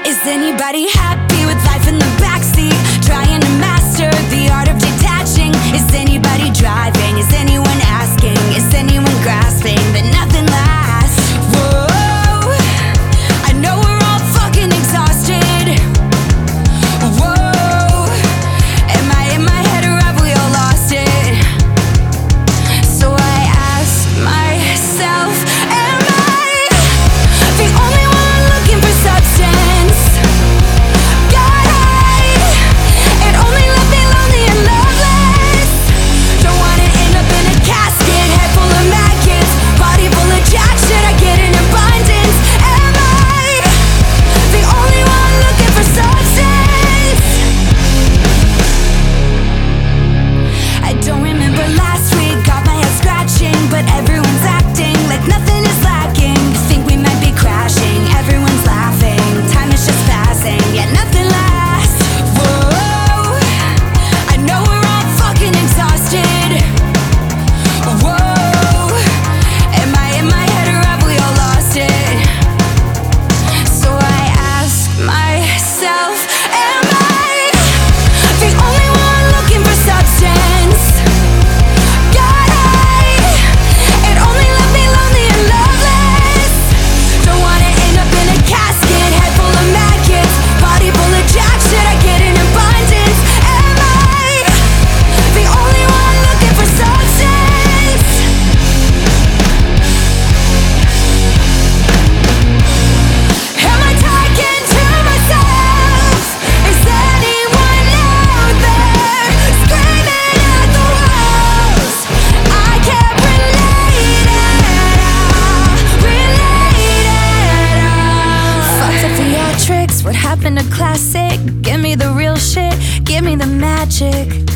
Is anybody happy with life in the backseat? Trying to master the art of detaching. Is anybody driving? Is anyone asking? Is anyone grasping that nothing lasts? Whoa, I know we're all fucking exhausted. Whoa, am I in my head or have we all lost it? So I ask myself, am I the only one looking for substance? Got high, it only left me lonely and loveless. Don't wanna end up in a casket, head full of maggots, body full of jack shit I get in abundance. Am I the only one looking for substance? I don't remember last week, got my head scratching, but everyone's acting like nothing is lacking. Think we might be crashing, everyone's laughing, time is just passing, yet nothing lasts. Whoa, I know we're all fucking exhausted. Whoa, am I in my head or have we all lost it? So I ask myself, am I the only one looking for substance? Got high, it only left me lonely and loveless. Don't wanna end up in a casket, head full of maggots, body full of jack shit I get in abundance. Am I the only one looking for substance? Am I talking to myself? Is anyone out there screaming at the walls? I can't relate at all. Fuck the theatrics, what happened to classic? Give me the real shit, give me the magic.